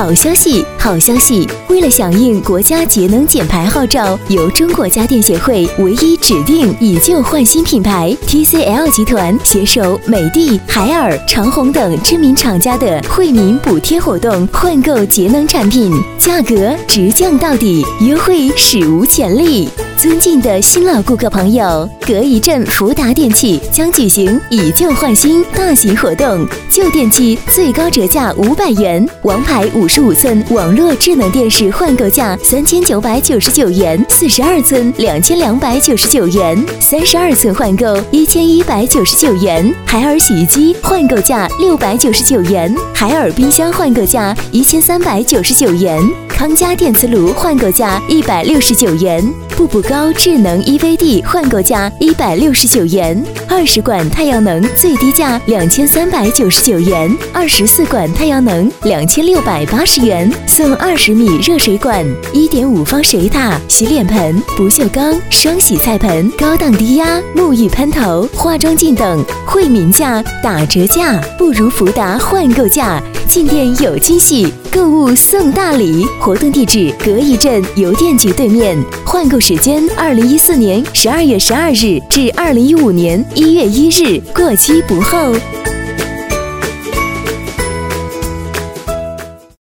好消息！好消息！为了响应国家节能减排号召，由中国家电协会唯一指定以旧换新品牌 TCL 集团携手美的、海尔、长虹等知名厂家的惠民补贴活动，换购节能产品，价格直降到底，优惠史无前例。尊敬的新老顾客朋友，隔一阵福达电器将举行以旧换新大型活动，旧电器最高折价500元，王牌55寸网络智能电视换购价3999元，42寸2299元，32寸换购1199元，海尔洗衣机换购价699元，海尔冰箱换购价1399元，康佳电磁炉换购价169元，步步高智能 EVD 换购价169元，20管太阳能最低价2399元，24管太阳能2680元，送20米热水管、1.5方水塔、洗脸盆、不锈钢双洗菜盆、高档低压沐浴喷头、化妆镜等，惠民价打折价，不如福达换购价。进店有惊喜，购物送大礼。活动地址：隔一镇邮电局对面。换购时间：2014年12月12日至2015年1月1日，过期不候。